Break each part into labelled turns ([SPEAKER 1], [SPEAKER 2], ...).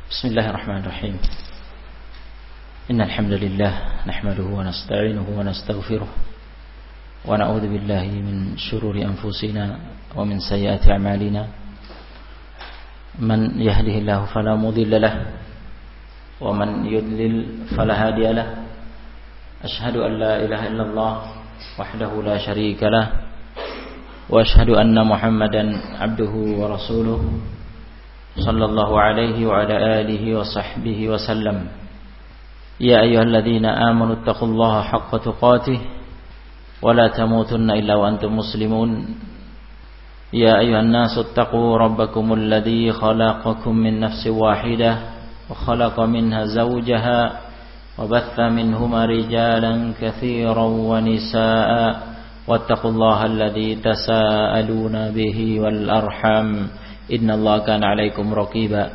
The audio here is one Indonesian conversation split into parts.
[SPEAKER 1] Bismillahirrahmanirrahim. Innal hamdalillah nahmaduhu wa nasta'inuhu wa nastaghfiruh wa na'udzu billahi min shururi anfusina wa min sayyiati a'malina. Man yahdihillahu fala mudilla lahu wa man yudlil fala hadiya lahu. Ashhadu an la ilaha illallah wahdahu la syarika lahu wa ashhadu anna Muhammadan abduhu wa rasuluh sallallahu alaihi wa ala alihi wa sahbihi wa sallam. Ya ayyuhalladzina amanu taqullaha haqqa tuqatih wa la tamutunna illa wa antum muslimun. Ya ayyuhan nasu taqu rabbakumul ladzi khalaqakum min nafsin wahidah wa khalaqa minha zawjaha wa batha minhuma rijalan katsiran wa nisaa'a wattaqullaha alladzi tasaaluna bihi wal arham innallaha kana 'alaikum raqiba.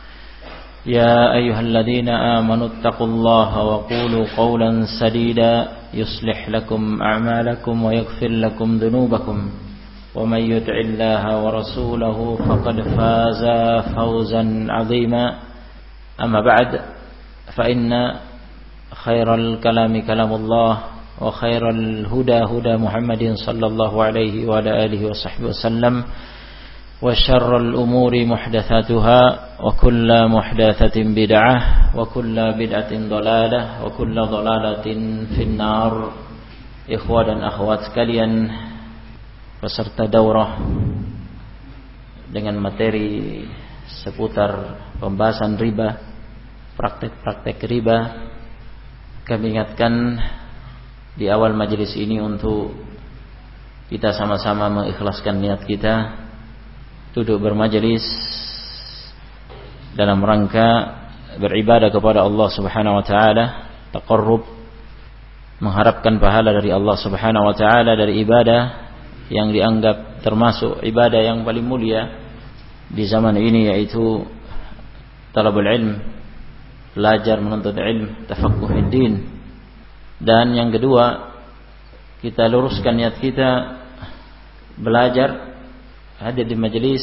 [SPEAKER 1] Ya ayyuhalladzina amanu taqullaha wa qulu qawlan sadida yuslih lakum a'malakum wa yaghfir lakum dhunubakum wa may yuti'illaha wa rasulahu faqad faza fawzan 'azima. Amma ba'd, fa inna khairal kalami kalamullah wa khairal huda huda Muhammadin sallallahu alaihi wa ala alihi wa sahbihi wasallam. Wa syarrul umuri muhdatsatuha wa kullu muhdatsatin bid'ah wa kullu bid'atin dhalalah wa kullu dhalalatin finnar. Ikhwan dan akhwat sekalian, peserta daurah dengan materi seputar pembahasan riba, praktek-praktek riba, kami ingatkan di awal majelis ini untuk kita sama-sama mengikhlaskan niat kita duduk bermajelis dalam rangka beribadah kepada Allah Subhanahu wa taala, taqarrub, mengharapkan pahala dari Allah Subhanahu wa taala dari ibadah yang dianggap termasuk ibadah yang paling mulia di zaman ini, yaitu talabul ilm, belajar menuntut ilm, tafaqquhid din. Dan yang kedua, kita luruskan niat kita belajar, hadir di majelis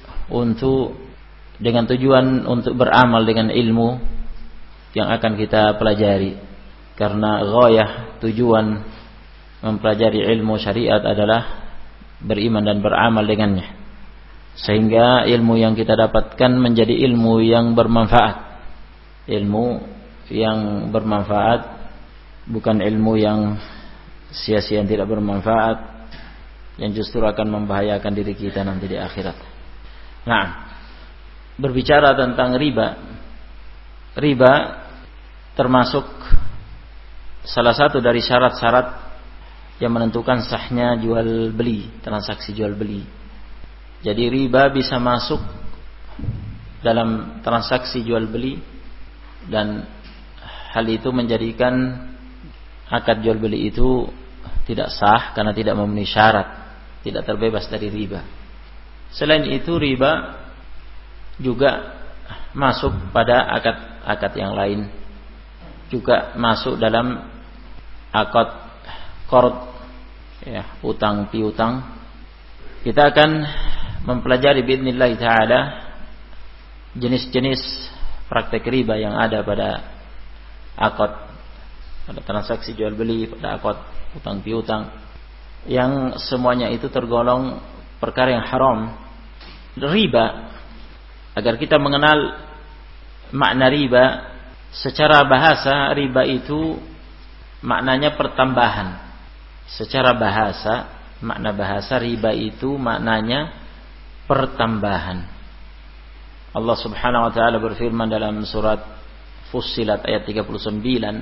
[SPEAKER 1] dengan tujuan untuk beramal dengan ilmu yang akan kita pelajari. Karena ghayah, tujuan mempelajari ilmu syariat adalah beriman dan beramal dengannya, sehingga ilmu yang kita dapatkan menjadi ilmu yang bermanfaat. Ilmu yang bermanfaat, bukan ilmu yang sia-sia, yang tidak bermanfaat, yang justru akan membahayakan diri kita nanti di akhirat. Nah, berbicara tentang riba, riba termasuk salah satu dari syarat-syarat yang menentukan sahnya jual beli, transaksi jual beli. Jadi riba bisa masuk dalam transaksi jual beli, dan hal itu menjadikan akad jual beli itu tidak sah karena tidak memenuhi syarat, tidak terbebas dari riba. Selain itu, riba juga masuk pada akad-akad yang lain, juga masuk dalam akad qard, ya, utang piutang. Kita akan mempelajari biidznillah taala jenis-jenis praktek riba yang ada pada akad, pada transaksi jual beli, pada akad utang piutang, yang semuanya itu tergolong perkara yang haram. Riba, agar kita mengenal makna riba, secara bahasa riba itu maknanya pertambahan. Secara bahasa, makna bahasa riba itu maknanya pertambahan. Allah Subhanahu wa taala berfirman dalam surat Fussilat ayat 39.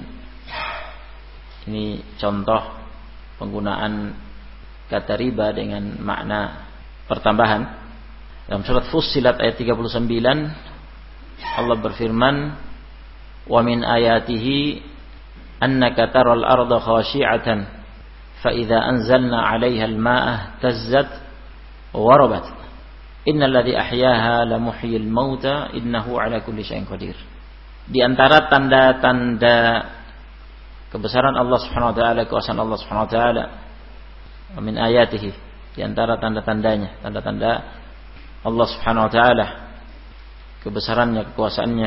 [SPEAKER 1] Ini contoh penggunaan kata riba dengan makna pertambahan. Dalam surat Fussilat ayat 39, Allah berfirman, "Wa min ayatihi annaka taral arda khashi'atan fa idza anzalna 'alaiha al-ma'a tazzat wa rabat. Innal ladzi ahyaha la muhyil mauta innahu 'ala kulli syai'in qadir." Di antara tanda-tanda kebesaran Allah Subhanahu wa taala, kekuasaan Allah Subhanahu wa taala, min ayatihi, di antara tanda-tandanya, tanda-tanda Allah Subhanahu wa taala, kebesarannya, kekuasaannya,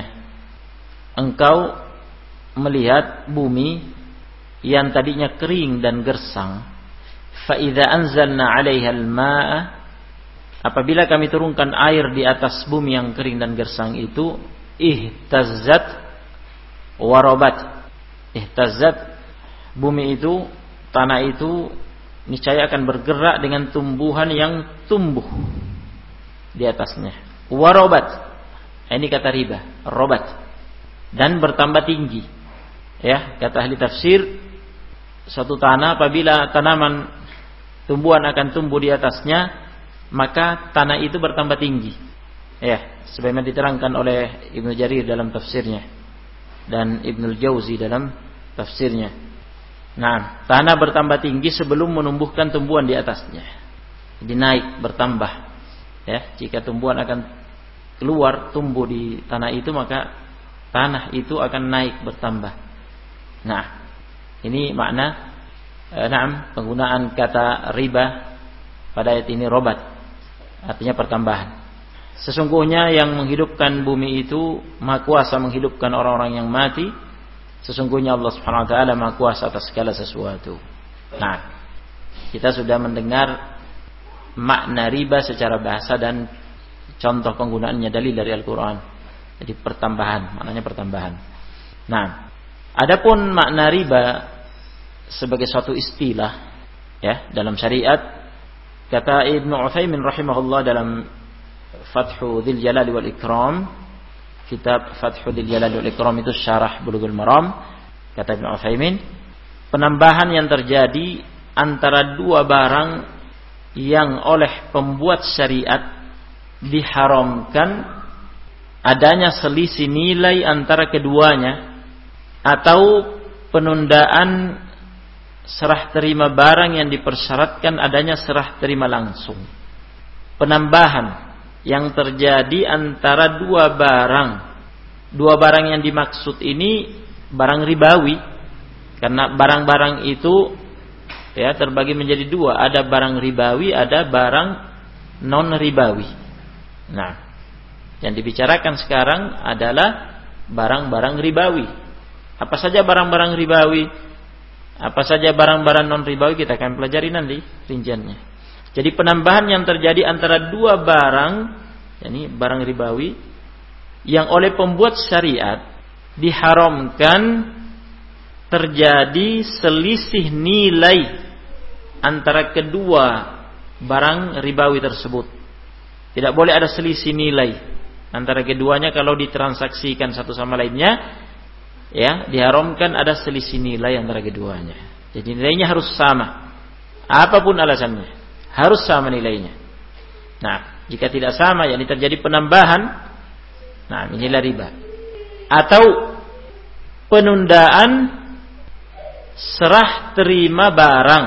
[SPEAKER 1] engkau melihat bumi yang tadinya kering dan gersang, fa idza anzalna 'alaiha al-ma'a, apabila kami turunkan air di atas bumi yang kering dan gersang itu, ihtazzat wa rabat. Ihtazzat, bumi itu, tanah itu niscaya akan bergerak dengan tumbuhan yang tumbuh di atasnya. Wa rabat, ini kata riba, rabat, dan bertambah tinggi. Ya, kata ahli tafsir, suatu tanah apabila tanaman tumbuhan akan tumbuh di atasnya, maka tanah itu bertambah tinggi. Ya, sebagaimana diterangkan oleh Ibnu Jarir dalam tafsirnya dan Ibnul Jauzi dalam tafsirnya. Nah, tanah bertambah tinggi sebelum menumbuhkan tumbuhan di atasnya. Jadi naik, bertambah. Ya, jika tumbuhan akan keluar tumbuh di tanah itu, maka tanah itu akan naik, bertambah. Nah, ini makna penggunaan kata riba pada ayat ini, robat, artinya pertambahan. Sesungguhnya yang menghidupkan bumi itu Maha Kuasa menghidupkan orang-orang yang mati. Sesungguhnya Allah Subhanahu wa taala Maha Kuasa atas segala sesuatu. Nah, kita sudah mendengar makna riba secara bahasa dan contoh penggunaannya, dalil dari Al-Qur'an. Jadi pertambahan, maknanya pertambahan. Nah, adapun makna riba sebagai suatu istilah ya dalam syariat, kata Ibnu Utsaimin rahimahullah dalam Fathu Dzil Jalali wal Ikram, kitab Fathu Dzil Jalali wal Ikram itu syarah Bulughul Maram, kata Ibnu Utsaimin, penambahan yang terjadi antara dua barang yang oleh pembuat syariat diharamkan adanya selisih nilai antara keduanya, atau penundaan serah terima barang yang dipersyaratkan adanya serah terima langsung. Penambahan yang terjadi antara dua barang yang dimaksud ini barang ribawi, karena barang-barang itu ya terbagi menjadi dua, ada barang ribawi, ada barang non ribawi. Nah, yang dibicarakan sekarang adalah barang-barang ribawi. Apa saja barang-barang ribawi? Apa saja barang-barang non ribawi, kita akan pelajari nanti rinciannya. Jadi penambahan yang terjadi antara dua barang, yakni barang ribawi, yang oleh pembuat syariat diharamkan terjadi selisih nilai antara kedua barang ribawi tersebut. Tidak boleh ada selisih nilai antara keduanya kalau ditransaksikan satu sama lainnya. Ya, diharamkan ada selisih nilai antara keduanya. Jadi nilainya harus sama. Apapun alasannya, harus sama nilainya. Nah, jika tidak sama, yakni terjadi penambahan, nah inilah riba. Atau penundaan serah terima barang.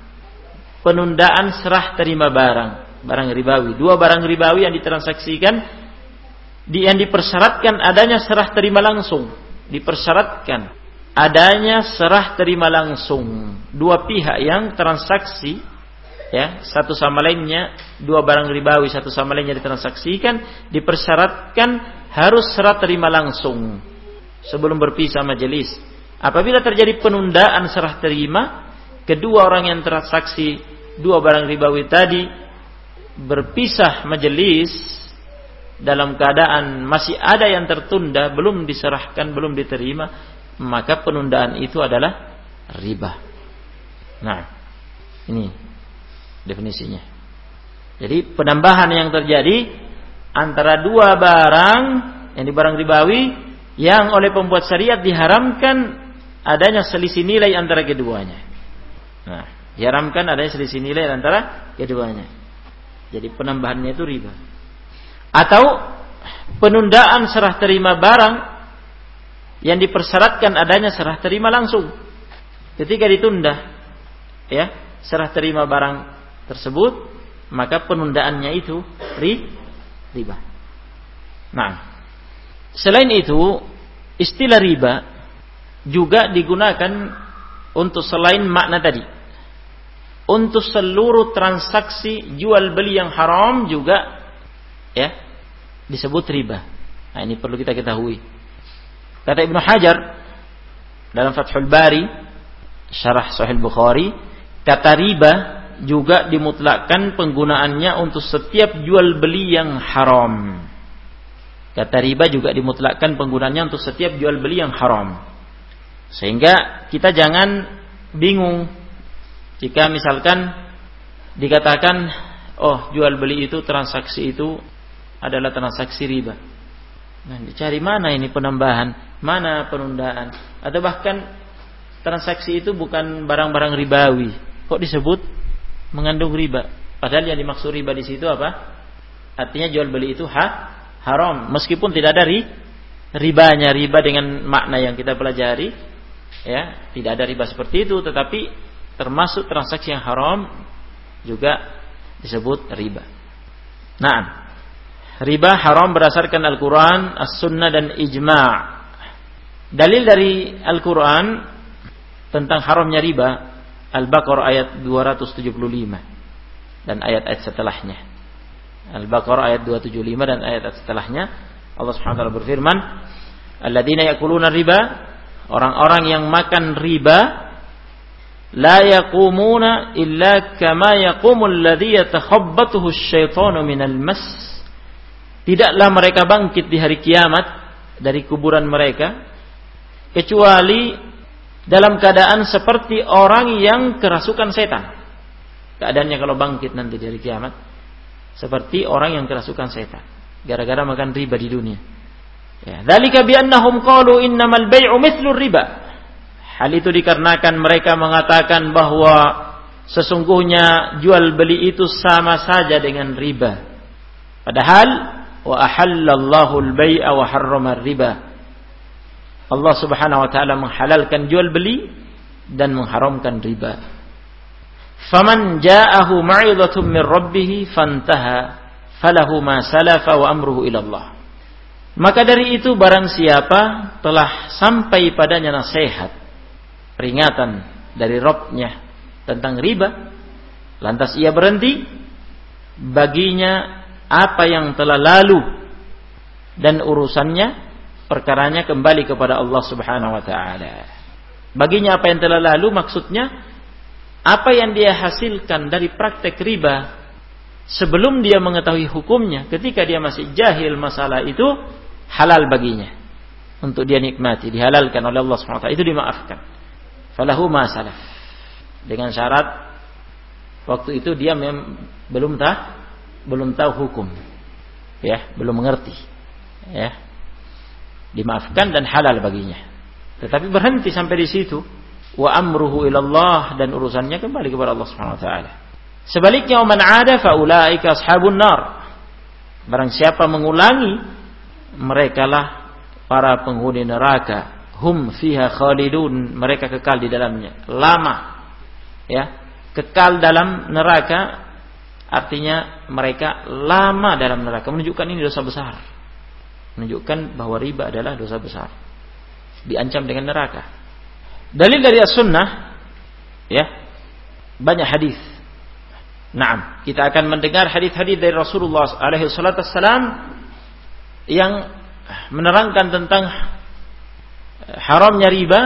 [SPEAKER 1] Penundaan serah terima barang, barang ribawi. Dua barang ribawi yang ditransaksikan, yang dipersyaratkan adanya serah terima langsung. Dipersyaratkan adanya serah terima langsung. Dua pihak yang transaksi, ya, satu sama lainnya, dua barang ribawi satu sama lainnya ditransaksikan, dipersyaratkan harus serah terima langsung sebelum berpisah majelis. Apabila terjadi penundaan serah terima, kedua orang yang transaksi dua barang ribawi tadi berpisah majelis dalam keadaan masih ada yang tertunda, belum diserahkan, belum diterima, maka penundaan itu adalah riba. Nah, ini definisinya. Jadi penambahan yang terjadi antara dua barang, yang di barang ribawi, yang oleh pembuat syariat diharamkan adanya selisih nilai antara keduanya. Nah, diharamkan adanya selisih nilai antara keduanya. Jadi penambahannya itu riba. Atau penundaan serah terima barang yang dipersyaratkan adanya serah terima langsung. Ketika ditunda, ya, serah terima barang tersebut, maka penundaannya itu riba. Nah, selain itu, istilah riba juga digunakan untuk selain makna tadi. Untuk seluruh transaksi jual beli yang haram juga, ya, disebut riba. Nah, ini perlu kita ketahui. Kata Ibnu Hajar dalam Fathul Bari, syarah Sahih Bukhari, kata riba juga dimutlakkan penggunaannya untuk setiap jual beli yang haram. Kata riba juga dimutlakkan penggunaannya untuk setiap jual beli yang haram. Sehingga kita jangan bingung jika misalkan dikatakan, oh jual beli itu, transaksi itu adalah transaksi riba. Nah, dicari mana ini penambahan, mana penundaan, atau bahkan transaksi itu bukan barang-barang ribawi, kok disebut mengandung riba? Padahal yang dimaksud riba di situ apa? Artinya jual beli itu haram, meskipun tidak ada ribanya, riba dengan makna yang kita pelajari, ya, tidak ada riba seperti itu, tetapi termasuk transaksi yang haram juga disebut riba. Nah, riba haram berdasarkan Al-Quran, As-Sunnah dan Ijma'. Dalil dari Al-Quran tentang haramnya riba, Al-Baqarah ayat 275 dan ayat-ayat setelahnya. Al-Baqarah ayat 275 dan ayat-ayat setelahnya, Allah Subhanahu wa taala berfirman, "Alladzina ya'kuluna riba", orang-orang yang makan riba, la yaqumuna illa kama yaqumul ladzi yatakhabbathu asy-syaitanu minal mas. Tidaklah mereka bangkit di hari kiamat dari kuburan mereka kecuali dalam keadaan seperti orang yang kerasukan setan. Keadaannya kalau bangkit nanti di hari kiamat seperti orang yang kerasukan setan gara-gara makan riba di dunia. Ya, dzalika bi annahum qalu innamal bai'u mithlu riba. Hal itu dikarenakan mereka mengatakan bahwa sesungguhnya jual beli itu sama saja dengan riba. Padahal wa ahallallahu al-bai'a wa harrama riba. Allah Subhanahu wa taala menghalalkan jual beli dan mengharamkan riba. Faman ja'ahu ma'idhatun min rabbih fantaha falahu ma salafa wa amruhu ila Allah. Maka dari itu barang siapa telah sampai padanya nasihat, peringatan dari Rabb-nya tentang riba, lantas ia berhenti, baginya apa yang telah lalu dan urusannya, perkaranya kembali kepada Allah Subhanahu wa taala. Baginya apa yang telah lalu, maksudnya apa yang dia hasilkan dari praktek riba sebelum dia mengetahui hukumnya, ketika dia masih jahil masalah itu, halal baginya untuk dia nikmati, dihalalkan oleh Allah Subhanahu wa taala, itu dimaafkan. Falahu ma salaf. Dengan syarat waktu itu dia belum tahu hukum, ya, belum mengerti, ya, dimaafkan dan halal baginya. Tetapi berhenti sampai di situ. Wa amruhu ilallah, dan urusannya kembali kepada Allah Subhanahu wa taala. Sebaliknya, man 'ada fa ulaika ashabun nar. Barang siapa mengulangi, merekalah para penghuni neraka. Hum fiha khalidun, mereka kekal di dalamnya lama. Ya, kekal dalam neraka artinya mereka lama dalam neraka, menunjukkan ini dosa besar, menunjukkan bahwa riba adalah dosa besar, diancam dengan neraka. Dalil dari As-Sunnah, ya, banyak hadis. Naam, kita akan mendengar hadis-hadis dari Rasulullah alaihi salatu wassalam yang menerangkan tentang haramnya riba,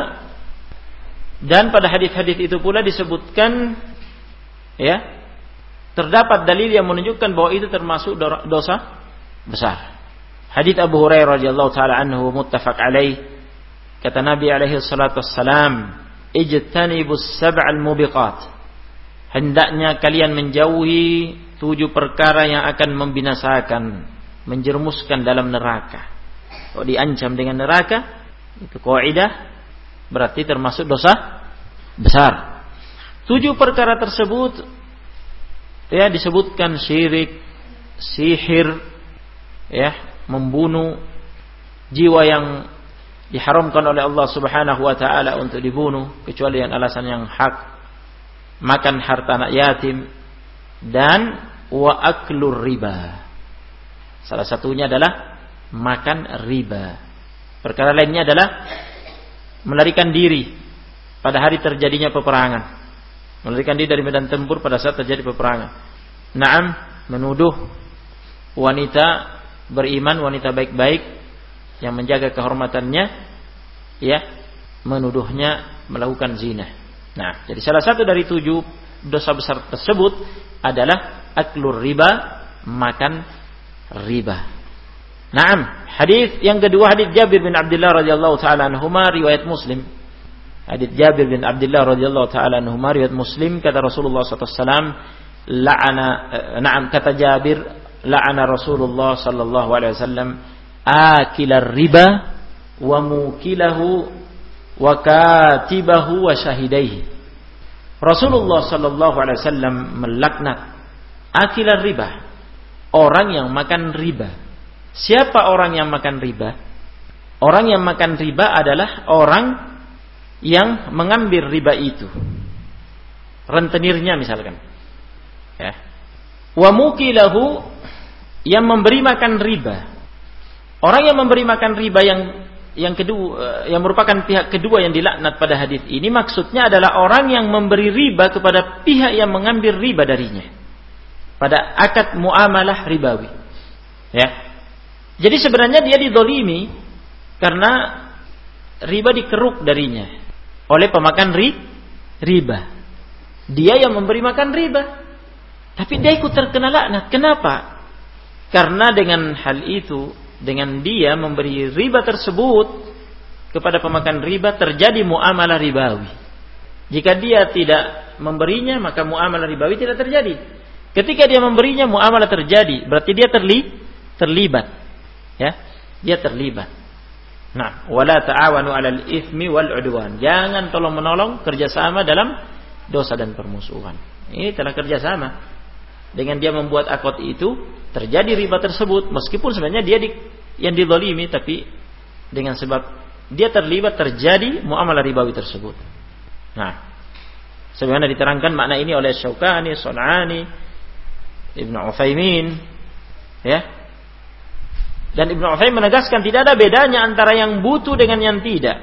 [SPEAKER 1] dan pada hadis-hadis itu pula disebutkan, ya, terdapat dalil yang menunjukkan bahwa itu termasuk dosa besar. Hadits Abu Hurairah radhiyallahu taala anhu muttafaq alaih. Kata Nabi alaihi salatu wassalam, "Ijtanibus sab'al mubiqat." Hendaknya kalian menjauhi 7 perkara yang akan membinasakan, menjerumuskan dalam neraka. Kalau diancam dengan neraka, itu kaidah berarti termasuk dosa besar. 7 perkara tersebut, ya, disebutkan syirik, sihir, ya, membunuh, jiwa yang diharamkan oleh Allah Subhanahu wa taala untuk dibunuh kecuali yang alasan yang hak, makan harta anak yatim, dan wa aklur riba. Salah satunya adalah makan riba. Perkara lainnya adalah melarikan diri pada hari terjadinya peperangan, melarikan diri dari medan tempur pada saat terjadi peperangan. Naam, menuduh wanita beriman, wanita baik-baik, yang menjaga kehormatannya, ya, menuduhnya melakukan zina. Nah, jadi salah satu dari 7 dosa besar tersebut adalah aklur riba, makan riba. Naam, hadis yang kedua hadis Jabir bin Abdullah radhiyallahu taala anhuma riwayat Muslim. Hadis Jabir bin Abdullah radhiyallahu taala anhuma riwayat Muslim, kata Rasulullah sallallahu alaihi wasallam, kata Jabir, la'ana Rasulullah sallallahu alaihi wasallam akilar riba wa mukilahu wa katibahu wa syahidaihi. Rasulullah sallallahu alaihi wasallam melaknat akilar riba, orang yang makan riba. Siapa orang yang makan riba? Orang yang makan riba adalah orang yang mengambil riba itu, rentenirnya misalkan, ya. Wa mukilahu, yang memberi makan riba. Orang yang memberi makan riba yang kedua, yang merupakan pihak kedua yang dilaknat pada hadis ini, maksudnya adalah orang yang memberi riba kepada pihak yang mengambil riba darinya pada akad muamalah ribawi, ya. Jadi sebenarnya dia dizalimi karena riba dikeruk darinya oleh pemakan riba. Dia yang memberi makan riba, tapi dia ikut terkena laknat. Kenapa? Karena dengan hal itu, dengan dia memberi riba tersebut kepada pemakan riba, terjadi muamalah ribawi. Jika dia tidak memberinya, maka muamalah ribawi tidak terjadi. Ketika dia memberinya, muamalah terjadi. Berarti dia terlibat. Ya, dia terlibat. Nah, wala ta'awanu 'alal itsmi wal 'udwan. Jangan tolong-menolong, kerjasama dalam dosa dan permusuhan. Ini telah kerjasama. Dengan dia membuat akad itu, terjadi riba tersebut, meskipun sebenarnya dia yang dizalimi, tapi dengan sebab dia terlibat, terjadi muamalah ribawi tersebut. Nah, sebagaimana diterangkan makna ini oleh Syaukani, Sun'ani, Ibnu Utsaimin, ya. Dan Ibnu Utsaimin menegaskan tidak ada bedanya antara yang butuh dengan yang tidak.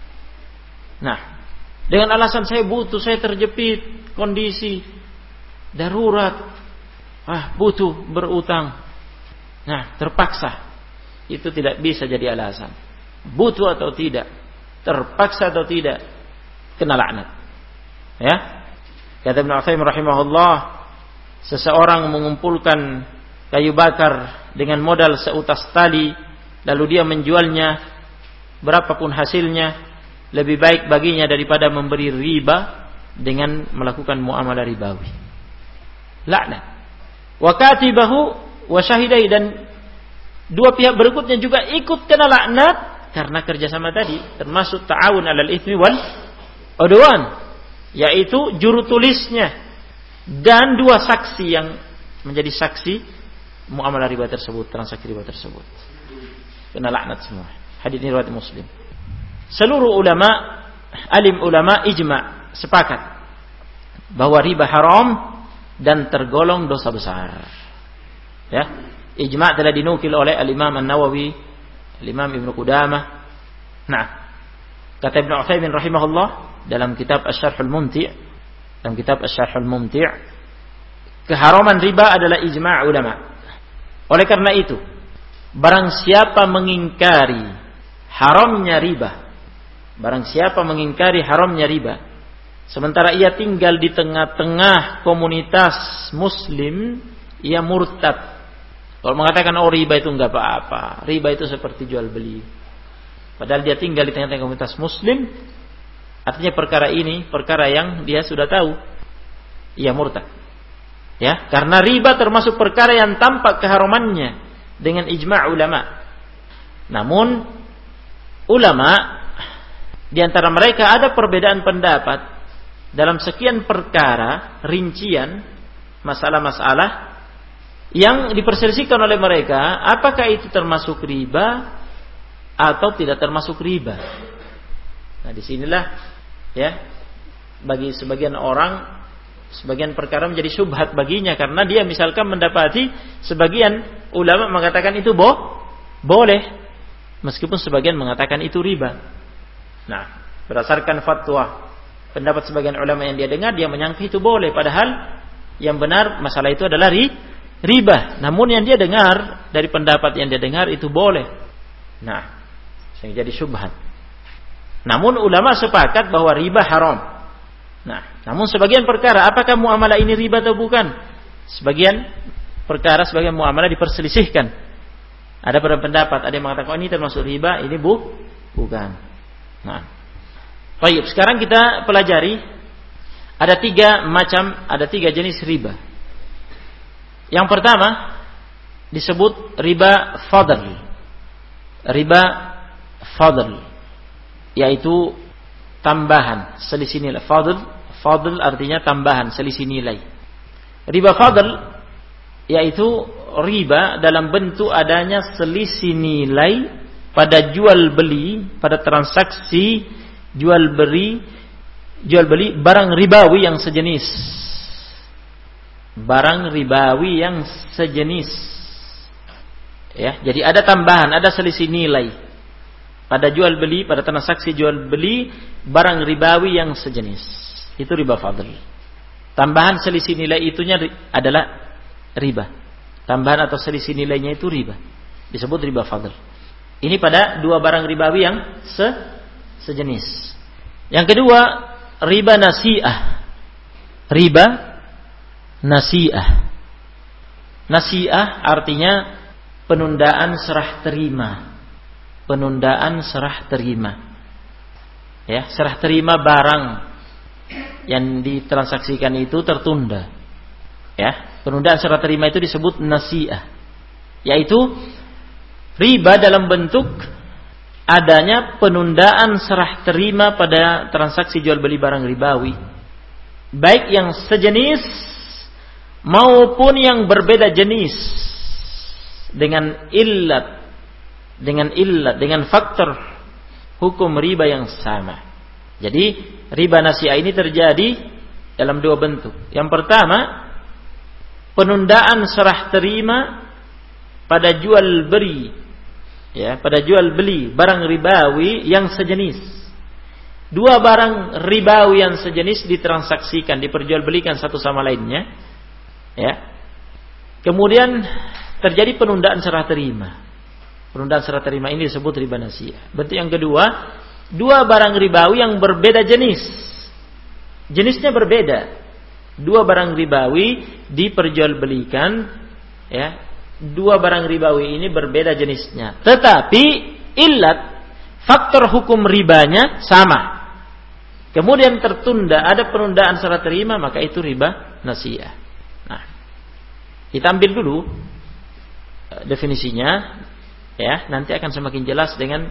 [SPEAKER 1] Nah, dengan alasan saya butuh, saya terjepit kondisi darurat, butuh berutang. Nah, terpaksa. Itu tidak bisa jadi alasan. Butuh atau tidak, terpaksa atau tidak, kena laknat. Ya. Kata Ibnu Utsaimin rahimahullah, seseorang mengumpulkan kayu bakar dengan modal seutas tali, lalu dia menjualnya berapapun hasilnya, lebih baik baginya daripada memberi riba dengan melakukan muamalah ribawi. Laknat. Wa katibahu wa syahidai, dan dua pihak berikutnya juga ikut kena laknat karena kerjasama tadi, termasuk ta'awun 'alal itsmi wal 'udwan, yaitu juru tulisnya dan dua saksi yang menjadi saksi muamalah riba tersebut, transaksi riba tersebut. Kena laknat semua. Hadis ini riwayat Muslim. Seluruh ulama, alim ulama ijma, sepakat bahwa riba haram dan tergolong dosa besar. Ya, ijma telah dinukil oleh Al-Imam An-Nawawi, Al-Imam Ibnu Qudamah. Nah, kata Ibnu Utsaimin rahimahullah dalam kitab Asy-Syarhul Mumti', keharaman riba adalah ijma' ulama. Oleh karena itu, barang siapa mengingkari haramnya riba, sementara ia tinggal di tengah-tengah komunitas muslim, ia murtad. Kalau mengatakan riba itu enggak apa-apa, riba itu seperti jual beli, padahal dia tinggal di tengah-tengah komunitas muslim, artinya perkara ini perkara yang dia sudah tahu, ia murtad. Ya, karena riba termasuk perkara yang tampak keharamannya dengan ijma' ulama. Namun ulama di antara mereka ada perbedaan pendapat dalam sekian perkara, rincian masalah-masalah yang diperselisihkan oleh mereka, apakah itu termasuk riba atau tidak termasuk riba. Nah, disinilah ya, bagi sebagian orang, sebagian perkara menjadi syubhat baginya, karena dia misalkan mendapati sebagian ulama mengatakan itu boleh, meskipun sebagian mengatakan itu riba. Nah, berdasarkan fatwa pendapat sebagian ulama yang dia dengar, dia menyangka itu boleh, padahal yang benar masalah itu adalah riba. Namun yang dia dengar, dari pendapat yang dia dengar itu boleh. Nah, sehingga jadi syubhat. Namun ulama sepakat bahwa riba haram. Nah, namun sebagian perkara apakah muamalah ini riba atau bukan? Sebagian perkara, sebagian muamalah diperselisihkan. Ada pendapat, ada yang mengatakan ini termasuk riba, ini bukan. Nah, baik, sekarang kita pelajari ada tiga jenis riba. Yang pertama disebut riba fadl. Riba fadl yaitu tambahan, selisih nilai. Fadl artinya tambahan, selisih nilai. Riba fadl yaitu riba dalam bentuk adanya selisih nilai pada jual beli, pada transaksi jual beli barang ribawi yang sejenis. Barang ribawi yang sejenis. Ya, jadi ada tambahan, ada selisih nilai pada jual beli, pada transaksi jual beli barang ribawi yang sejenis. Itu riba fadl. Tambahan selisih nilai itunya adalah riba. Tambahan atau selisih nilainya itu riba. Disebut riba fadl. Ini pada dua barang ribawi yang sejenis. Yang kedua, riba nasi'ah. Riba nasi'ah. Nasi'ah artinya penundaan serah terima. Penundaan serah terima. Ya, serah terima barang yang ditransaksikan itu tertunda. Ya, penundaan serah terima itu disebut nasi'ah. Yaitu riba dalam bentuk adanya penundaan serah terima pada transaksi jual beli barang ribawi, baik yang sejenis maupun yang berbeda jenis, dengan faktor hukum riba yang sama. Jadi riba nasi'ah ini terjadi dalam dua bentuk. Yang pertama, penundaan serah terima pada jual beli, ya, pada jual beli barang ribawi yang sejenis. Dua barang ribawi yang sejenis ditransaksikan, diperjualbelikan satu sama lainnya, ya. Kemudian terjadi penundaan serah terima. Penundaan serah terima ini disebut riba nasi'ah. Bentuk yang kedua, dua barang ribawi yang berbeda jenis. Jenisnya berbeda. Dua barang ribawi diperjualbelikan, ya. Dua barang ribawi ini berbeda jenisnya, tetapi faktor hukum ribanya sama. Kemudian tertunda, ada penundaan serah terima, maka itu riba nasi'ah. Nah, kita ambil dulu definisinya, ya, nanti akan semakin jelas dengan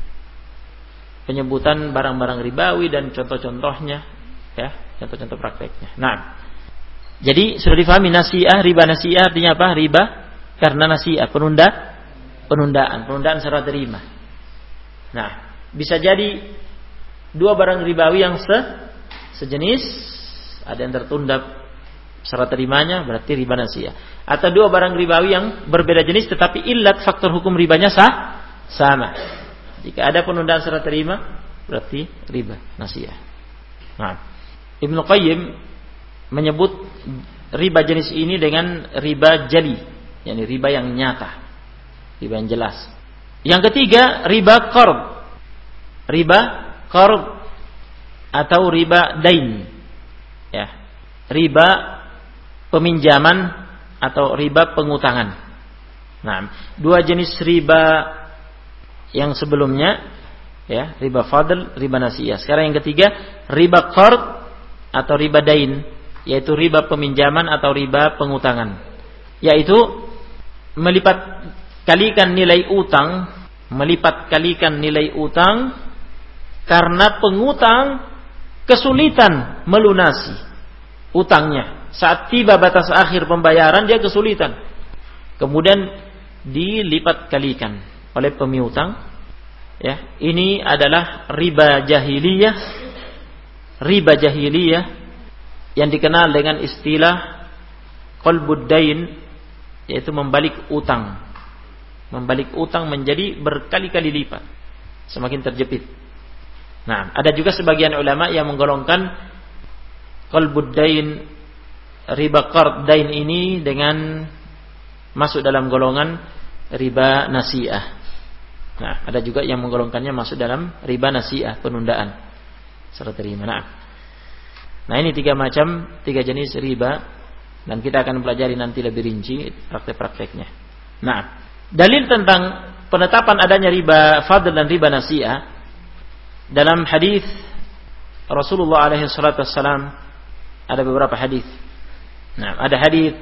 [SPEAKER 1] penyebutan barang-barang ribawi dan contoh-contohnya, ya, contoh-contoh prakteknya. Nah, jadi sudah difahami nasi'ah, riba nasi'ah artinya apa? Riba karena nasi'ah, penundaan serah terima. Nah, bisa jadi dua barang ribawi yang sejenis, ada yang tertunda serah terimanya, berarti riba nasi'ah. Atau dua barang ribawi yang berbeda jenis tetapi faktor hukum ribanya sama. Jika ada penundaan serah terima, berarti riba nasi'ah. Nah, Ibnu Qayyim menyebut riba jenis ini dengan riba jali, yakni riba yang nyata, riba yang jelas. Yang ketiga, riba qard. Riba qard atau riba dain. Ya. Riba peminjaman atau riba pengutangan. Nah, dua jenis riba yang sebelumnya, ya, riba fadl, riba nasi'ah. Sekarang yang ketiga, riba qard atau riba dain, yaitu riba peminjaman atau riba pengutangan. Yaitu melipat kalikan nilai utang karena pengutang kesulitan melunasi utangnya. Saat tiba batas akhir pembayaran dia kesulitan. Kemudian dilipat kalikan oleh pemiutang. Ya, ini adalah riba jahiliyah. Riba jahiliyah yang dikenal dengan istilah qalbud dain, yaitu membalik utang. Membalik utang menjadi berkali-kali lipat, semakin terjepit. Nah, ada juga sebagian ulama yang menggolongkan qalbud dain, riba qard dain ini dengan masuk dalam golongan riba nasi'ah. Nah, ada juga yang menggolongkannya masuk dalam riba nasi'ah, penundaan serah terima. Nah, ini 3 jenis riba, dan kita akan pelajari nanti lebih rinci praktek-prakteknya. Nah, dalil tentang penetapan adanya riba fadl dan riba nasi'ah dalam hadis Rasulullah alaihi salatu wassalam, ada beberapa hadis. Nah, ada hadis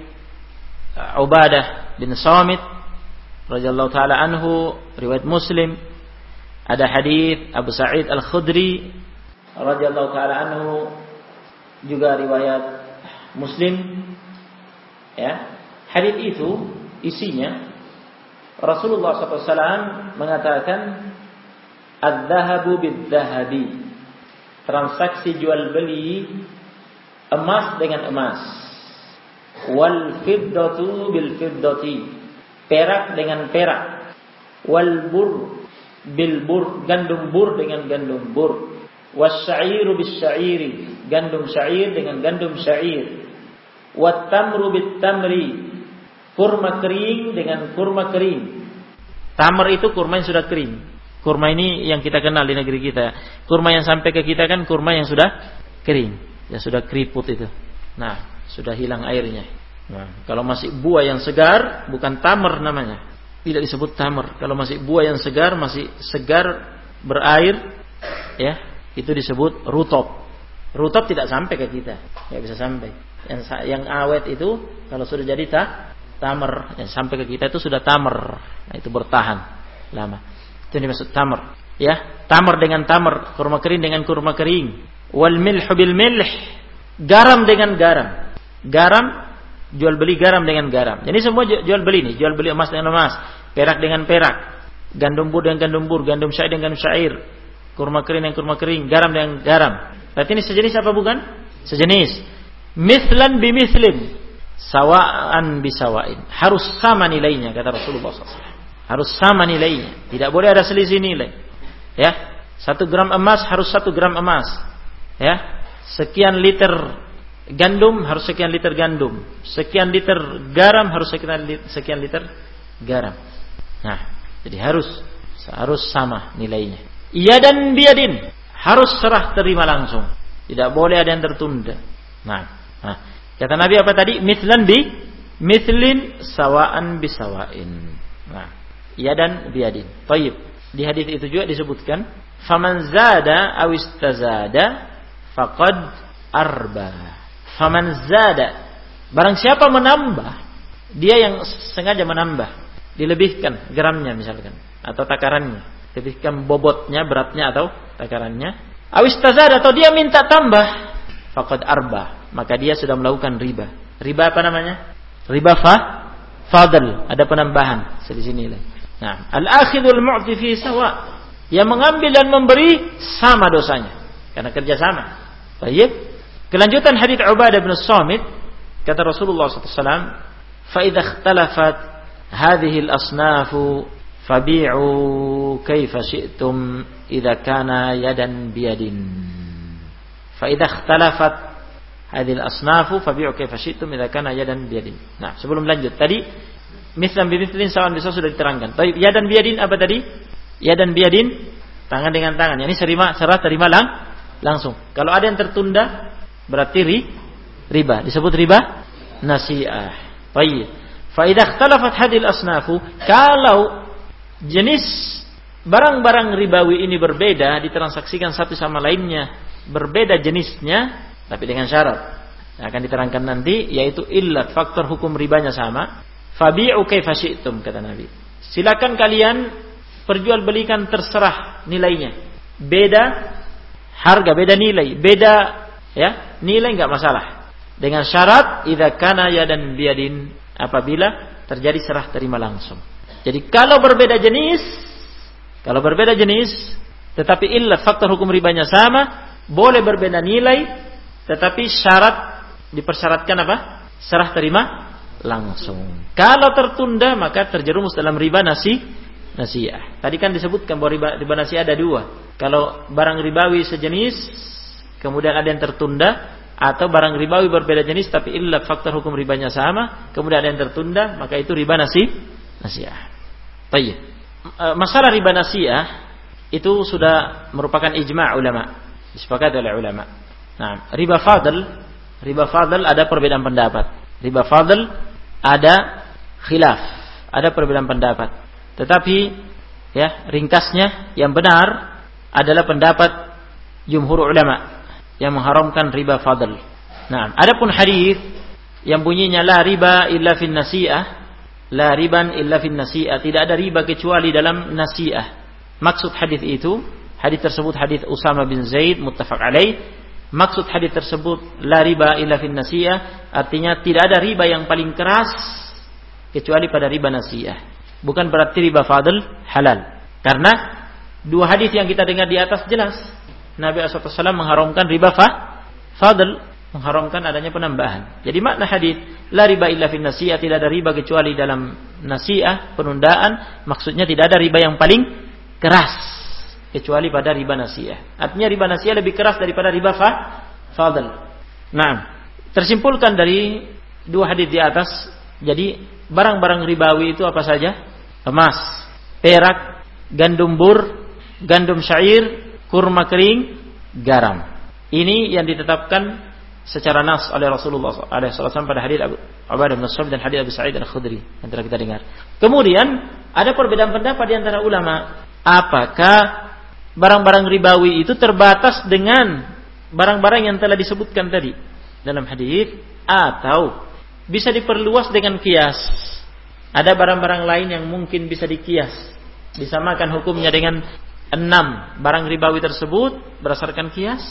[SPEAKER 1] Ubadah bin Samit radhiyallahu taala anhu, riwayat Muslim. Ada hadis Abu Sa'id Al-Khudri radhiyallahu taala anhu, juga riwayat Muslim. Ya, hadis itu isinya Rasulullah SAW mengatakan adz-dzahabu bidz-dzahabi, transaksi jual beli emas dengan emas, wal fiddatu bil fiddati, perak dengan perak, wal bur bil bur, gandum bur dengan gandum bur, wasyairu bis syairi, gandum syair dengan gandum syair, wat tamru bit tamri, kurma kering dengan kurma kering. Tamar itu kurma yang sudah kering. Kurma ini yang kita kenal di negeri kita. Kurma yang sampai ke kita kan kurma yang sudah kering, yang sudah keriput itu. Nah, sudah hilang airnya. Nah, kalau masih buah yang segar, bukan tamar namanya. Tidak disebut tamar. Kalau masih buah yang segar, masih segar berair, ya, itu disebut rutop. Rutop tidak sampai ke kita, tidak bisa sampai. Yang awet itu kalau sudah jadi tamar, yang sampai ke kita itu sudah tamar. Nah, itu bertahan lama. Itu dimaksud tamar. Ya, tamar dengan tamar, kurma kering dengan kurma kering. Wal milhu bil milh, garam dengan garam. Garam, jual beli garam dengan garam. Jadi semua jual beli nih, jual beli emas dengan emas, perak dengan perak, gandum bur dengan gandum bur, gandum syair dengan syair, kurma kering dengan kurma kering, garam dengan garam. Berarti ini sejenis apa bukan? Sejenis. Mithlan bimithlin, sawa'an bisawain. Harus sama nilainya, kata Rasulullah SAW. Harus sama nilainya, tidak boleh ada selisih nilai. Ya, 1 gram emas harus 1 gram emas. Ya, sekian liter gandum harus sekian liter gandum, sekian liter garam harus sekian liter garam. Nah, jadi harus sama nilainya. Iya dan biadin, harus serah terima langsung, tidak boleh ada yang tertunda. Nah, kata Nabi apa tadi? Mithlan bi mithlin, sawaan bisawain. Nah, iya dan biadin. Baik. Di hadis itu juga disebutkan, faman zada aw istazada faqad arba. Faman zada, barang siapa menambah, dia yang sengaja menambah, dilebihkan gramnya misalkan atau takarannya, lebihkan bobotnya, beratnya atau takarannya. Aw istazada, atau dia minta tambah, faqad arba, maka dia sudah melakukan riba. Riba apa namanya? Riba fadl, ada penambahan selisih nilai. Nah, al-akhidul mu'ti fi sawa, yang mengambil dan memberi sama dosanya karena kerjasama. Baik. Kelanjutan hadits Ubadah bin Samit, kata Rasulullah SAW, fa idza ikhtalafat hadhihi al-asnafu fabi'u kaifa syi'tum idza kana yadan biyadin. Fa idza ikhtalafat hadhihi al-asnafu fabi'u kaifa syi'tum idza kana yadan biyadin. Nah, sebelum lanjut tadi mislan bimithlin sawan bisa sudah diterangkan. Baik, yadan biyadin apa tadi? Yadan biyadin, tangan dengan tangan. Ini serah terima langsung. Kalau ada yang tertunda berarti riba, disebut riba nasi'ah. Baik. Fa idza ikhtalafat hadhil asnafu, kalau jenis barang-barang ribawi ini berbeda, ditransaksikan satu sama lainnya, berbeda jenisnya tapi dengan syarat. Akan diterangkan nanti, yaitu illat, faktor hukum ribanya sama. Fabi'u kaifa syi'tum, kata Nabi. Silakan kalian perjualbelikan terserah nilainya. Beda harga, beda nilai, beda ya, nilai enggak masalah. Dengan syarat idza kana yadan biyadin, apabila terjadi serah terima langsung. Jadi kalau berbeda jenis tetapi illat, faktor hukum ribanya sama, boleh berbeda nilai tetapi syarat dipersyaratkan apa? Serah terima langsung. Kalau tertunda maka terjerumus dalam riba nasi'ah. Tadi kan disebutkan bahwa riba nasi'ah ada 2. Kalau barang ribawi sejenis kemudian ada yang tertunda, atau barang ribawi berbeda jenis tapi illat, faktor hukum ribanya sama, kemudian ada yang tertunda, maka itu riba nasi'ah. Baik. masalah riba nasi'ah itu sudah merupakan ijma' ulama, disepakati oleh ulama. Nah, riba fadl ada perbedaan pendapat. Riba fadl ada khilaf, ada perbedaan pendapat. Tetapi ya, ringkasnya yang benar adalah pendapat jumhur ulama yang mengharamkan riba fadl. Nah, adapun hadis yang bunyinya la riba illa fin nasi'ah, la riban illa fin nasi'ah, tidak ada riba kecuali dalam nasi'ah. Maksud hadis itu, hadis tersebut hadis Usama bin Zaid muttafaq alaih. Maksud hadis tersebut la riba illa fin nasi'ah, artinya tidak ada riba yang paling keras kecuali pada riba nasi'ah. Bukan berarti riba fadl halal. Karena dua hadis yang kita dengar di atas jelas Nabi SAW mengharamkan riba fadl, mengharamkan adanya penambahan. Jadi makna hadis la riba illa fin nasi'ah, tidak ada riba kecuali dalam nasi'ah, penundaan, maksudnya tidak ada riba yang paling keras kecuali pada riba nasi'ah. Artinya riba nasi'ah lebih keras daripada riba fadl. Nah, tersimpulkan dari dua hadis di atas, jadi barang-barang ribawi itu apa saja? Emas, perak, gandum bur, gandum syair, kurma kering, garam. Ini yang ditetapkan secara nas oleh Rasulullah SAW pada hadis Ubadah bin Samit dan hadis Abu Sa'id Al-Khudri yang telah kita dengar. Kemudian ada perbedaan pendapat di antara ulama, apakah barang-barang ribawi itu terbatas dengan barang-barang yang telah disebutkan tadi dalam hadis atau bisa diperluas dengan kias. Ada barang-barang lain yang mungkin bisa dikias, disamakan hukumnya dengan 6 barang ribawi tersebut berdasarkan kias.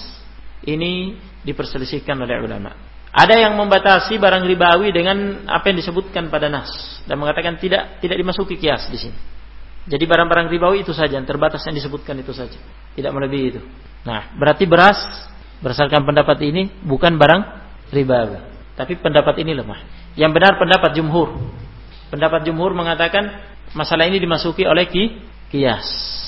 [SPEAKER 1] Ini diperselisihkan oleh ulama. Ada yang membatasi barang ribawi dengan apa yang disebutkan pada nas dan mengatakan tidak dimasuki kias di sini. Jadi barang-barang ribawi itu saja, yang terbatas yang disebutkan itu saja, tidak melebihi itu. Nah, berarti beras berdasarkan pendapat ini bukan barang ribawi, tapi pendapat ini lemah. Yang benar pendapat jumhur. Pendapat jumhur mengatakan masalah ini dimasuki oleh kias.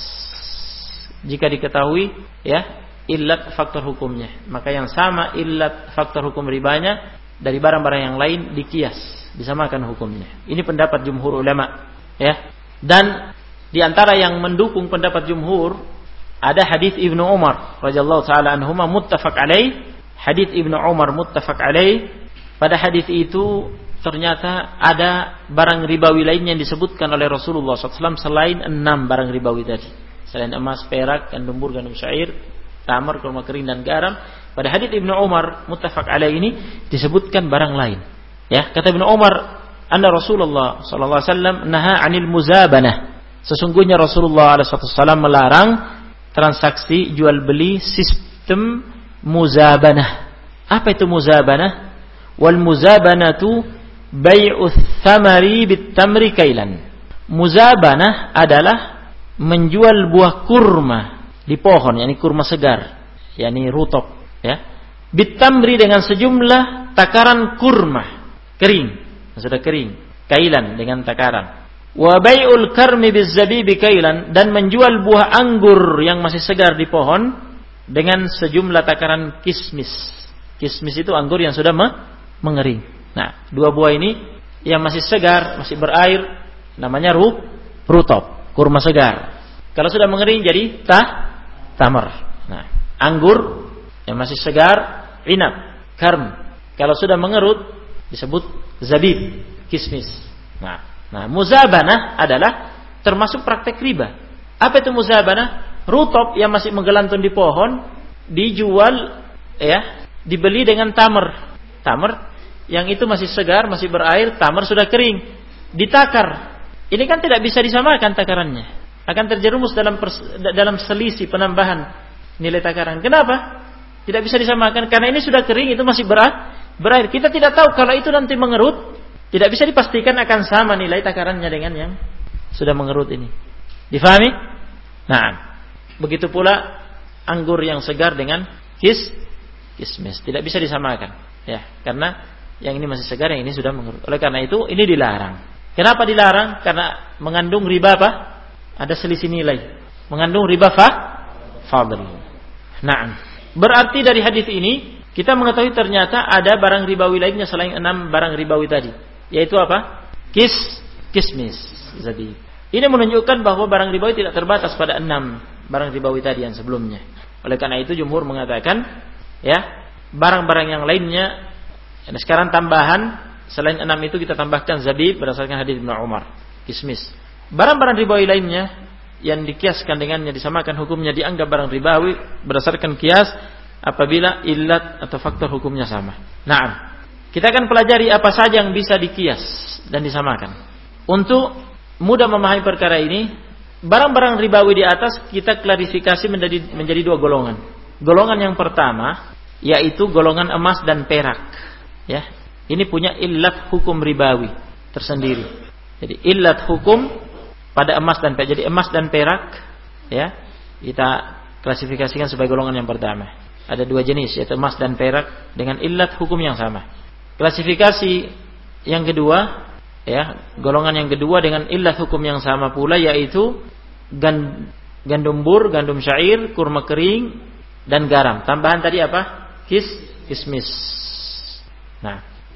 [SPEAKER 1] Jika diketahui ya illat faktor hukumnya, maka yang sama illat faktor hukum ribanya dari barang-barang yang lain dikias, disamakan hukumnya. Ini pendapat jumhur ulama ya. Dan di antara yang mendukung pendapat jumhur ada hadis Ibnu Umar radhiyallahu taala anhuma muttafaq alaih. Hadis Ibnu Umar muttafaq alaih. Pada hadis itu ternyata ada barang ribawi lain yang disebutkan oleh Rasulullah SAW selain 6 barang ribawi tadi. Selain emas, perak, gandum bur, gandum syair, tamar, kurma kering dan garam. Pada hadits Ibnu Umar muttafaq alaih ini disebutkan barang lain. Ya, kata Ibnu Umar, anna Rasulullah sallallahu alaihi wasallam naha 'anil muzabanah. Sesungguhnya Rasulullah SAW melarang transaksi jual beli sistem muzabanah. Apa itu muzabanah? Wal muzabanatu bai'uth thamari bit tamri kailan. Muzabanah adalah menjual buah kurma di pohon, yakni kurma segar, yakni rutop, ya. Bit tamri dengan sejumlah takaran kurma kering, sudah kering, kailan dengan takaran. Wa bai'ul karmi biz zabibi kailan, dan menjual buah anggur yang masih segar di pohon dengan sejumlah takaran kismis. Kismis itu anggur yang sudah mengering. Nah, dua buah ini yang masih segar, masih berair, namanya rutop, kurma segar. Kalau sudah mengering jadi tamar. Nah, anggur yang masih segar, inab, karm. Kalau sudah mengerut disebut zabib, kismis. Nah, muzabanah adalah termasuk praktek riba. Apa itu muzabanah? Rutop yang masih menggelantun di pohon dijual, ya, dibeli dengan tamar. Tamar yang itu masih segar, masih berair, tamar sudah kering, ditakar. Ini kan tidak bisa disamakan takarannya. Akan terjerumus dalam selisih penambahan nilai takaran. Kenapa? Tidak bisa disamakan karena ini sudah kering, itu masih berair. Kita tidak tahu kalau itu nanti mengerut, tidak bisa dipastikan akan sama nilai takarannya dengan yang sudah mengerut ini. Difahami? Nah, begitu pula anggur yang segar dengan kismis, tidak bisa disamakan. Ya, karena yang ini masih segar, yang ini sudah mengerut. Oleh karena itu ini dilarang. Kenapa dilarang? Karena mengandung riba apa? Ada selisih nilai. Mengandung riba fadl. Nah, berarti dari hadis ini kita mengetahui ternyata ada barang ribawi lainnya selain 6 barang ribawi tadi. Yaitu apa? Kismis, zabib. Ini menunjukkan bahwa barang ribawi tidak terbatas pada 6 barang ribawi tadi yang sebelumnya. Oleh karena itu jumhur mengatakan ya, barang-barang yang lainnya sekarang tambahan selain 6 itu kita tambahkan zabib berdasarkan hadis Ibnu Umar, kismis. Barang-barang ribawi lainnya yang dikiaskan dengannya disamakan hukumnya dianggap barang ribawi berdasarkan kias apabila illat atau faktor hukumnya sama. Nah, kita akan pelajari apa saja yang bisa dikias dan disamakan. Untuk mudah memahami perkara ini, barang-barang ribawi di atas kita klarifikasi menjadi 2 golongan. Golongan yang pertama yaitu golongan emas dan perak. Ya, ini punya illat hukum ribawi tersendiri. Jadi illat hukum pada emas dan perak. Jadi emas dan perak ya, kita klasifikasikan sebagai golongan yang pertama. Ada 2 jenis yaitu emas dan perak dengan illat hukum yang sama. Klasifikasi yang kedua ya, golongan yang kedua dengan illat hukum yang sama pula yaitu gandum bur, gandum syair, kurma kering dan garam. Tambahan tadi apa? Kismis. Nah,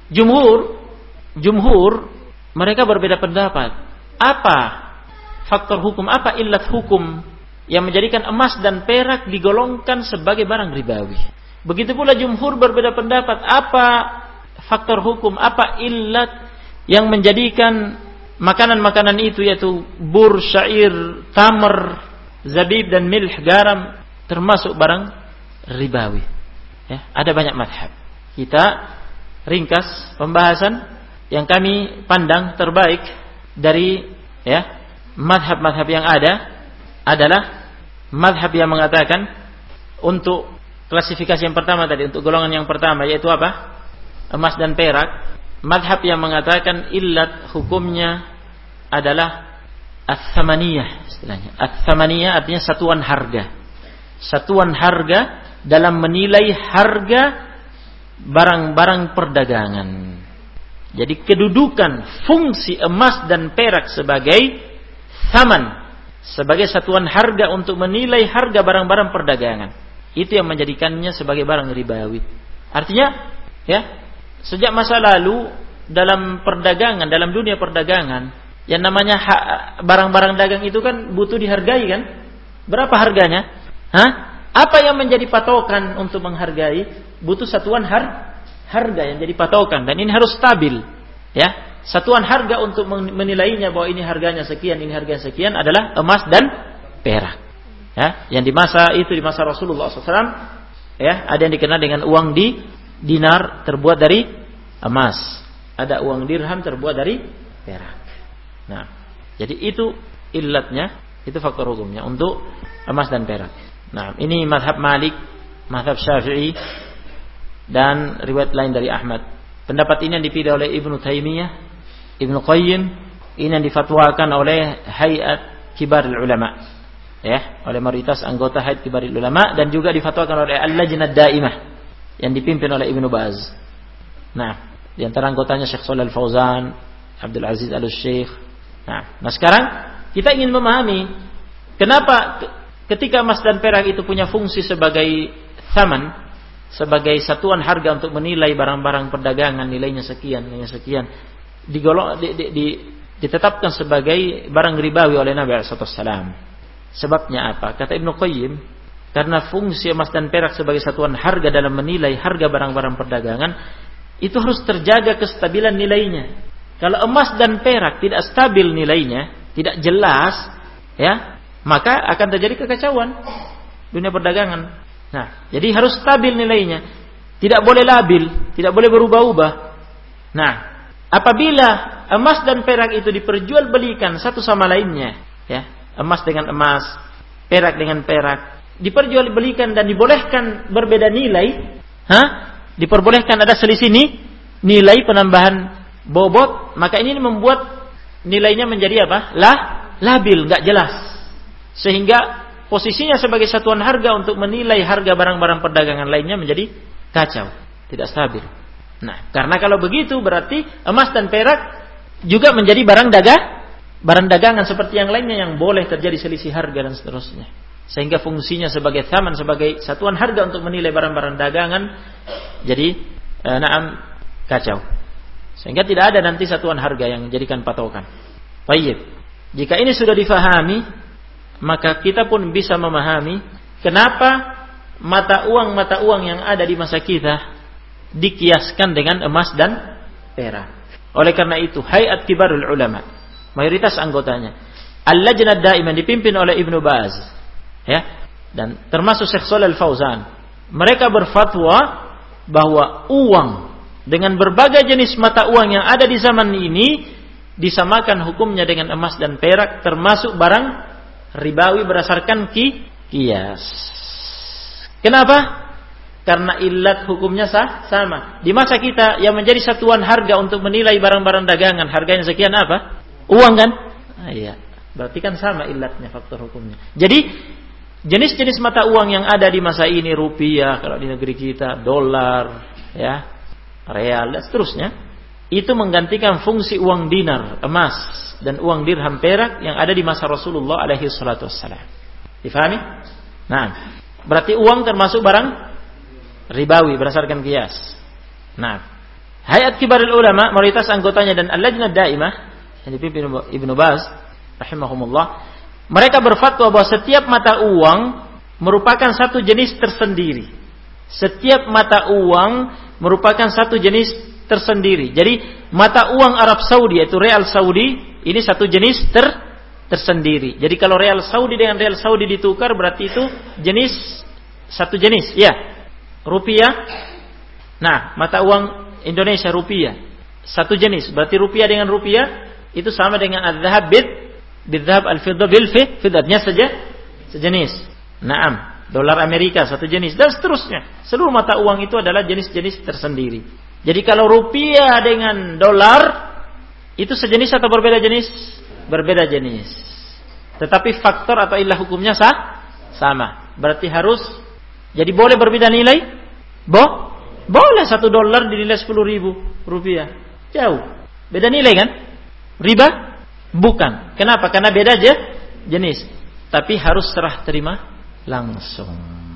[SPEAKER 1] jumhur mereka berbeda pendapat. Apa faktor hukum, apa illat hukum yang menjadikan emas dan perak digolongkan sebagai barang ribawi? Begitu pula jumhur berbeda pendapat. Apa faktor hukum, apa illat yang menjadikan makanan-makanan itu yaitu bur, syair, tamar, zabib dan milh, garam termasuk barang ribawi. Ya, ada banyak madhab. Kita ringkas pembahasan yang kami pandang terbaik dari ya madhab-madhab yang ada adalah madhab yang mengatakan untuk klasifikasi yang pertama tadi, untuk golongan yang pertama yaitu apa? Emas dan perak. Madhab yang mengatakan illat hukumnya adalah ats-tsamaniyah istilahnya. Ats-tsamaniyah artinya satuan harga. Satuan harga dalam menilai harga barang-barang perdagangan. Jadi kedudukan fungsi emas dan perak sebagai tsaman, sebagai satuan harga untuk menilai harga barang-barang perdagangan. Itu yang menjadikannya sebagai barang ribawi. Artinya ya, sejak masa lalu dalam perdagangan, dalam dunia perdagangan, yang namanya barang-barang dagang itu kan butuh dihargai kan? Berapa harganya? Apa yang menjadi patokan untuk menghargai? Butuh satuan harga yang jadi patokan, dan ini harus stabil. Ya, satuan harga untuk menilainya bahwa ini harganya sekian, ini harganya sekian adalah emas dan perak. Ya, yang di masa itu, di masa Rasulullah SAW, ya, ada yang dikenal dengan uang dinar terbuat dari emas, ada uang dirham terbuat dari perak. Nah, jadi itu illatnya, itu faktor hukumnya untuk emas dan perak. Nah, ini mazhab Malik, mazhab Syafi'i, dan riwayat lain dari Ahmad. Pendapat ini yang dipilih oleh Ibnu Taimiyah, Ibnu Qayyim, ini yang difatwakan oleh Hayat Kibarul Ulama, ya, oleh mayoritas anggota Hayat Kibarul Ulama, dan juga difatwakan oleh Al-Lajnah Daimah yang dipimpin oleh Ibnu Baz. Nah, di antara anggotanya Syekh Shalal Al-Fauzan, Abdul Aziz Al-Syekh. Nah, sekarang kita ingin memahami kenapa ketika emas dan perak itu punya fungsi sebagai tsaman, sebagai satuan harga untuk menilai barang-barang perdagangan, nilainya sekian, ditetapkan sebagai barang ribawi oleh Nabi SAW. Sebabnya apa? Kata Ibnu Qayyim, karena fungsi emas dan perak sebagai satuan harga dalam menilai harga barang-barang perdagangan itu harus terjaga kestabilan nilainya. Kalau emas dan perak tidak stabil nilainya, tidak jelas, ya, maka akan terjadi kekacauan dunia perdagangan. Nah, jadi harus stabil nilainya, tidak boleh labil, tidak boleh berubah-ubah. Nah, apabila emas dan perak itu diperjualbelikan satu sama lainnya, ya, emas dengan emas, perak dengan perak, diperjualbelikan dan dibolehkan berbeda nilai, diperbolehkan ada selisih nilai penambahan bobot, maka ini membuat nilainya menjadi apa? Labil, enggak jelas. Sehingga posisinya sebagai satuan harga untuk menilai harga barang-barang perdagangan lainnya menjadi kacau, tidak stabil. Nah, karena kalau begitu berarti emas dan perak juga menjadi barang dagangan seperti yang lainnya yang boleh terjadi selisih harga dan seterusnya. Sehingga fungsinya sebagai tsaman, sebagai satuan harga untuk menilai barang-barang dagangan jadi kacau. Sehingga tidak ada nanti satuan harga yang menjadikan patokan. Baik. Jika ini sudah difahami, maka kita pun bisa memahami kenapa mata uang yang ada di masa kita dikiaskan dengan emas dan perak. Oleh karena itu, Hayat Kibarul Ulama, mayoritas anggotanya, Al-Lajnah Daimah dipimpin oleh Ibnu Baz, ya, dan termasuk Syekh Shalih Al-Fauzan, mereka berfatwa bahwa uang dengan berbagai jenis mata uang yang ada di zaman ini disamakan hukumnya dengan emas dan perak, termasuk barang ribawi berdasarkan qiyas. Kenapa? Karena illat hukumnya sama. Di masa kita yang menjadi satuan harga untuk menilai barang-barang dagangan, harganya sekian apa? Uang kan? Iya. Berarti kan sama illatnya, faktor hukumnya. Jadi jenis-jenis mata uang yang ada di masa ini, rupiah kalau di negeri kita, dolar, ya, real dan seterusnya, itu menggantikan fungsi uang dinar, emas, dan uang dirham perak yang ada di masa Rasulullah alaihi salatu wassalam. Difahami? Nah, berarti uang termasuk barang ribawi berdasarkan qiyas. Nah, Hayat Kibarul Ulama, mayoritas anggotanya dan Al-Lajnah Daimah yang dipimpin Ibnu Baz rahimahumullah, mereka berfatwa bahwa setiap mata uang merupakan satu jenis tersendiri. Setiap mata uang merupakan satu jenis tersendiri. Jadi mata uang Arab Saudi yaitu Real Saudi ini satu jenis tersendiri. Jadi kalau Real Saudi dengan Real Saudi ditukar berarti itu satu jenis, ya. Rupiah. Nah, mata uang Indonesia rupiah satu jenis. Berarti rupiah dengan rupiah itu sama dengan al-dhahab bidhahab al-fiddah fiddatnya saja sejenis. Naam, dolar Amerika satu jenis dan seterusnya. Seluruh mata uang itu adalah jenis-jenis tersendiri. Jadi kalau rupiah dengan dolar itu sejenis atau berbeda jenis? Berbeda jenis. Tetapi faktor atau ilah hukumnya sama. Berarti harus, jadi boleh berbeda nilai? Boleh $1 dinilai 10.000 rupiah. Jauh. Beda nilai kan? Riba? Bukan. Kenapa? Karena beda aja jenis. Tapi harus serah terima langsung.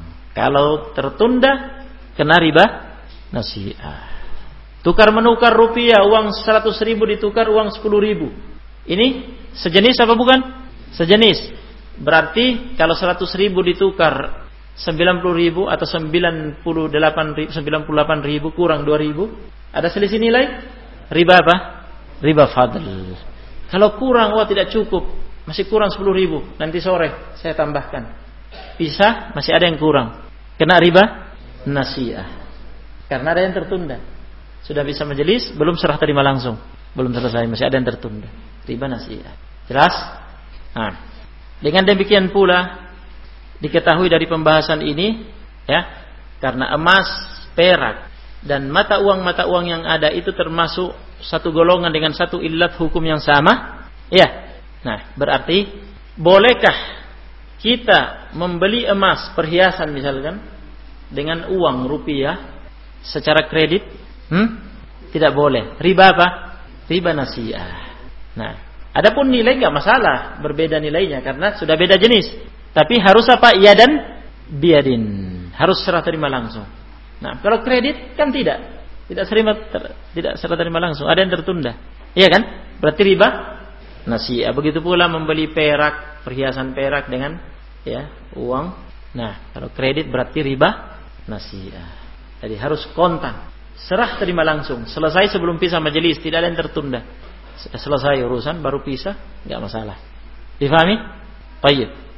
[SPEAKER 1] Kalau tertunda kena riba nasi'ah. Tukar menukar rupiah, uang 100.000 ditukar uang 10.000. Ini sejenis apa bukan? Sejenis. Berarti kalau 100.000 ditukar 90.000 atau 98.000 kurang 2.000, ada selisih nilai? Riba apa? Riba fadl. Kalau kurang, tidak cukup, masih kurang 10.000, nanti sore saya tambahkan. Bisa, masih ada yang kurang. Kena riba nasi'ah. Karena ada yang tertunda. Sudah bisa majelis, belum serah terima langsung. Belum selesai, masih ada yang tertunda. Riba nasi'ah. Jelas? Nah, dengan demikian pula diketahui dari pembahasan ini, ya, karena emas, perak, dan mata uang yang ada itu termasuk satu golongan dengan satu illat hukum yang sama, ya. Nah, berarti bolehkah kita membeli emas perhiasan misalkan dengan uang rupiah secara kredit? Tidak boleh. Riba apa? Riba nasi'ah. Nah, adapun nilai enggak masalah, berbeda nilainya karena sudah beda jenis. Tapi harus apa? Iya dan biadin. Harus serah terima langsung. Nah, kalau kredit kan tidak serah terima langsung, ada yang tertunda. Iya kan? Berarti riba nasi'ah. Begitu pula membeli perak, perhiasan perak dengan uang. Nah, kalau kredit berarti riba nasi'ah. Jadi harus kontan. Serah terima langsung. Selesai sebelum pisah majelis, tidak ada yang tertunda. Selesai urusan baru pisah, enggak masalah. Difahami? Baik.